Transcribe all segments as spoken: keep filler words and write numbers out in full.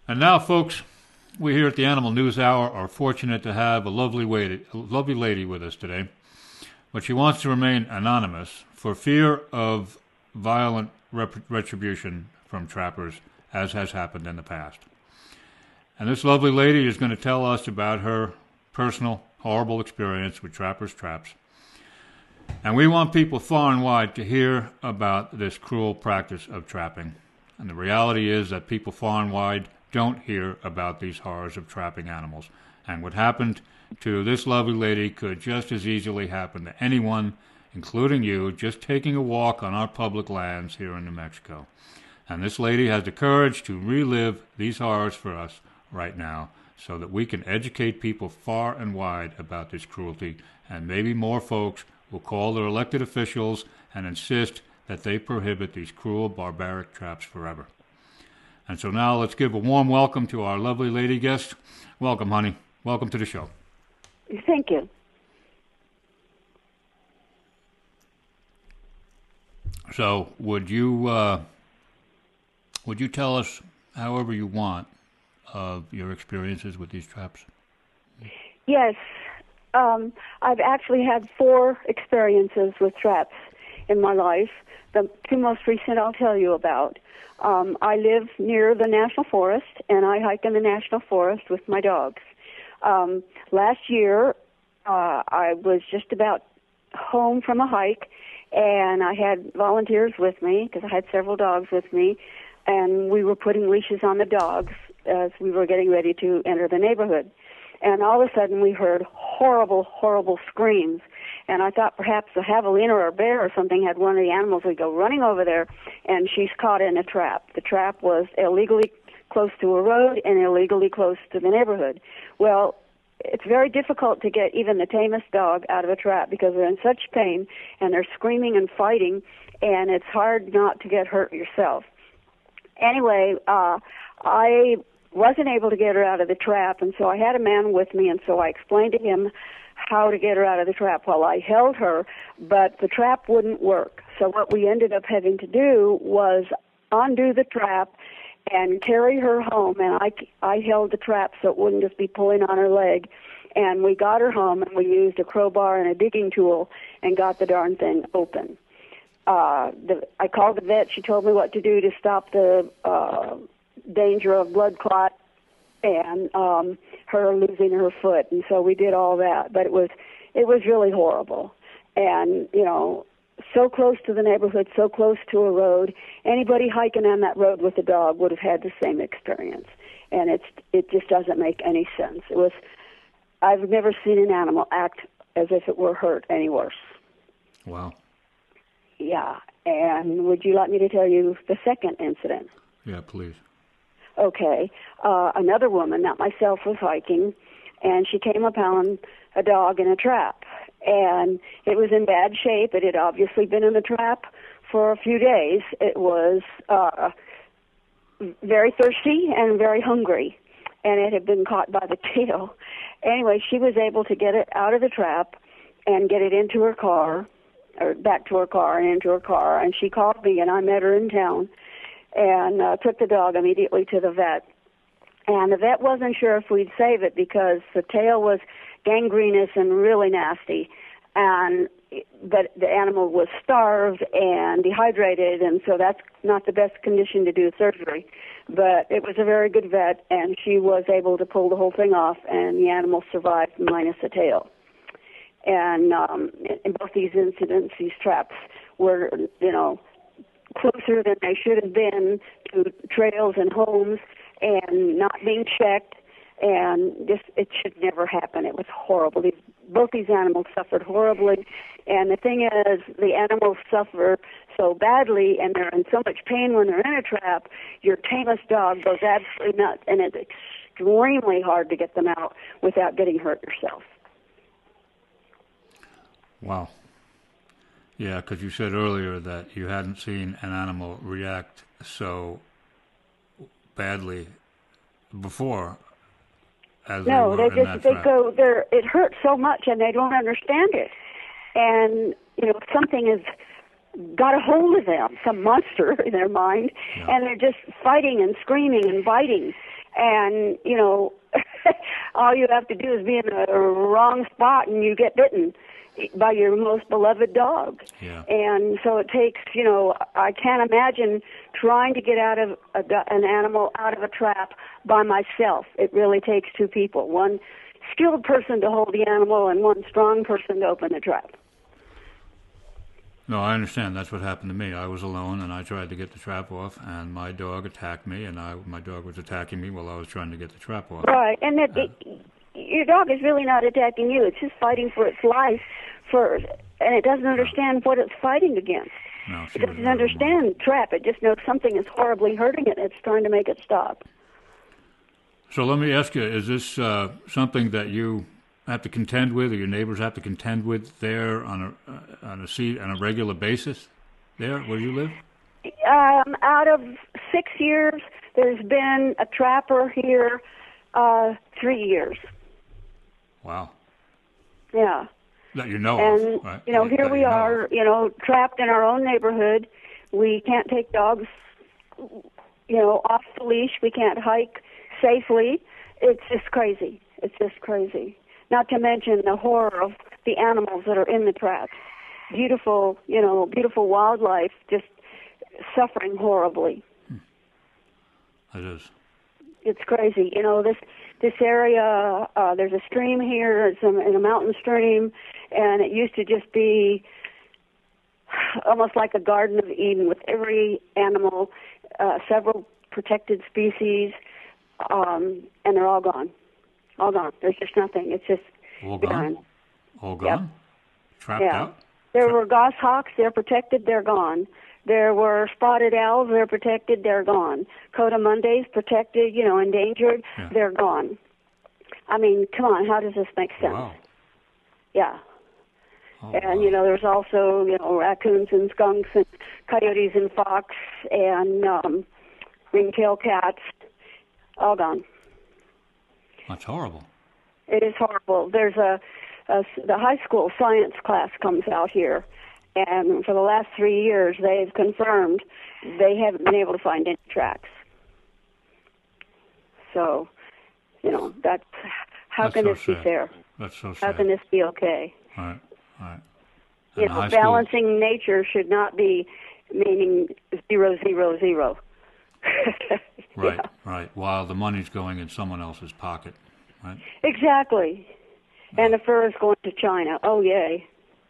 And now, folks, we here at the Animal News Hour are fortunate to have a lovely lady, a lovely lady with us today, but she wants to remain anonymous for fear of violent rep- retribution from trappers, as has happened in the past. And this lovely lady is going to tell us about her personal, horrible experience with trappers' traps. And we want people far and wide to hear about this cruel practice of trapping. And the reality is that people far and wide don't hear about these horrors of trapping animals. And what happened to this lovely lady could just as easily happen to anyone, including you, just taking a walk on our public lands here in New Mexico. And this lady has the courage to relive these horrors for us right now so that we can educate people far and wide about this cruelty, and maybe more folks will call their elected officials and insist that they prohibit these cruel, barbaric traps forever. And so now let's give a warm welcome to our lovely lady guest. Welcome, honey. Welcome to the show. Thank you. So would you uh, would you tell us, however you want, of your experiences with these traps? Yes. Um, I've actually had four experiences with traps in my life. The two most recent I'll tell you about. Um, I live near the National Forest, and I hike in the National Forest with my dogs. Um, last year, uh, I was just about home from a hike, and I had volunteers with me because I had several dogs with me, and we were putting leashes on the dogs as we were getting ready to enter the neighborhood. And all of a sudden, we heard horrible, horrible screams. And I thought perhaps a javelina or a bear or something had one of the animals. We go running over there, and she's caught in a trap. The trap was illegally close to a road and illegally close to the neighborhood. Well, it's very difficult to get even the tamest dog out of a trap because they're in such pain, and they're screaming and fighting, and it's hard not to get hurt yourself. Anyway, uh, I wasn't able to get her out of the trap, and so I had a man with me, and so I explained to him how to get her out of the trap while I held her, but the trap wouldn't work. So what we ended up having to do was undo the trap and carry her home, and I, I held the trap so it wouldn't just be pulling on her leg, and we got her home, and we used a crowbar and a digging tool and got the darn thing open. Uh, the, I called the vet. She told me what to do to stop the uh, danger of blood clot and um, her losing her foot, and so we did all that. But it was it was really horrible, and you know, so close to the neighborhood, so close to a road. Anybody hiking on that road with a dog would have had the same experience, and it's it just doesn't make any sense. It was I've never seen an animal act as if it were hurt any worse. Wow. Yeah, and would you like me to tell you the second incident? Yeah, please. Okay. Uh, another woman, not myself, was hiking, and she came upon a dog in a trap. And it was in bad shape. It had obviously been in the trap for a few days. It was uh, very thirsty and very hungry, and it had been caught by the tail. Anyway, she was able to get it out of the trap and get it into her car, or back to her car and into her car, and she called me, and I met her in town, and uh, took the dog immediately to the vet. And the vet wasn't sure if we'd save it because the tail was gangrenous and really nasty, and but the animal was starved and dehydrated, and so that's not the best condition to do surgery. But it was a very good vet, and she was able to pull the whole thing off, and the animal survived minus the tail. And um, in both these incidents, these traps were, you know, closer than they should have been to trails and homes and not being checked, and just it should never happen. It was horrible. These, both these animals suffered horribly, and the thing is, the animals suffer so badly, and they're in so much pain when they're in a trap, your tamest dog goes absolutely nuts, and it's extremely hard to get them out without getting hurt yourself. Wow. Yeah, because you said earlier that you hadn't seen an animal react so badly before as no, they were they in just that they trap. go there. It hurts so much, and they don't understand it. And you know, something has got a hold of them, some monster in their mind, Yeah. and they're just fighting and screaming and biting. and you know, all you have to do is be in the wrong spot, and you get bitten by your most beloved dog. Yeah. And so it takes, you know, I can't imagine trying to get out of a, an animal out of a trap by myself. It really takes two people, one skilled person to hold the animal and one strong person to open the trap. No, I understand. That's what happened to me. I was alone, and I tried to get the trap off, and my dog attacked me, and I, my dog was attacking me while I was trying to get the trap off. Right, and it, Uh, it, your dog is really not attacking you. It's just fighting for its life, for, and it doesn't understand what it's fighting against. No, she It was doesn't very understand trap. It just knows something is horribly hurting it, and it's trying to make it stop. So let me ask you, is this uh, something that you have to contend with, or your neighbors have to contend with there on a uh, on a seat on a regular basis there where you live? Um, out of six years, there's been a trapper here uh, three years. Wow. Yeah. That you know And, of, right? you know, That here you we know are, of. you know, trapped in our own neighborhood. We can't take dogs, you know, off the leash. We can't hike safely. It's just crazy. It's just crazy. Not to mention the horror of the animals that are in the traps. Beautiful, you know, beautiful wildlife just suffering horribly. It is. It's crazy. You know, this this area, uh, there's a stream here. It's a, in a mountain stream, and it used to just be almost like a Garden of Eden with every animal, uh, several protected species, um, and they're all gone. All gone. There's just nothing. It's just All gone? barren. All gone? Trapped Yeah. out? There Tra- were goshawks. They're protected. They're gone. There were spotted owls. They're protected. They're gone. Coatimundés protected. You know, endangered. Yeah. They're gone. I mean, come on. How does this make sense? Wow. Yeah. Oh, And, wow. you know, there's also, you know, raccoons and skunks and coyotes and fox and um, ringtail cats. All gone. That's horrible. It is horrible. There's a, a the high school science class comes out here, and for the last three years they've confirmed they haven't been able to find any tracks. So, you know, that's how That's can so this be sad. fair? That's so How sad. can this be okay? All right, all right. You And know, high school- balancing nature should not be meaning zero zero zero. Right, Yeah. right. While the money's going in someone else's pocket, right? Exactly. And the fur is going to China. Oh, yay.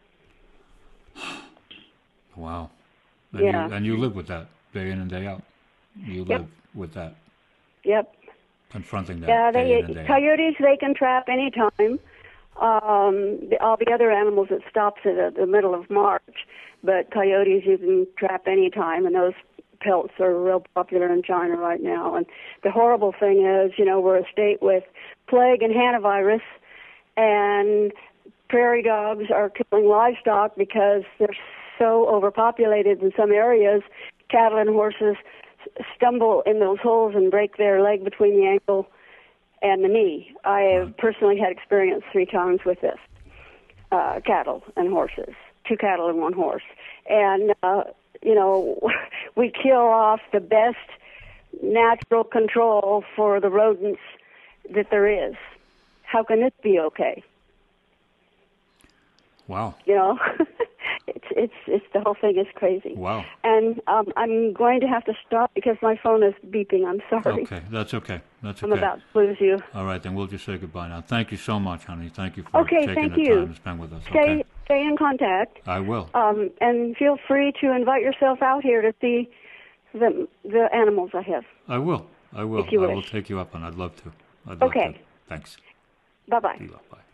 Wow. And Yeah. You, and you live with that day in and day out. You Yep. live with that, Yep. confronting that Yeah, day they in and day out. coyotes they can trap anytime. Um, the, all the other animals it stops at the, the middle of March, but coyotes you can trap anytime, and those pelts are real popular in China right now. And the horrible thing is, you know, we're a state with plague and hantavirus, and prairie dogs are killing livestock because they're so overpopulated in some areas. Cattle and horses stumble in those holes and break their leg between the ankle and the knee. I have personally had experience three times with this, uh, cattle and horses, two cattle and one horse. And, uh, you know, we kill off the best natural control for the rodents that there is. How can this be okay? Wow. You know, it's it's it's the whole thing is crazy. Wow. And um, I'm going to have to stop because my phone is beeping. I'm sorry. Okay, that's okay. That's I'm okay. about to lose you. All right, then we'll just say goodbye now. Thank you so much, honey. Thank you for Okay, taking thank the you. time to spend with us. Stay Okay. stay in contact. I will. Um, and feel free to invite yourself out here to see the the animals I have. I will. I will. If you I will wish. take you up on it. I'd love to. I'd love Okay. to. Thanks. Bye bye. Be well. Bye.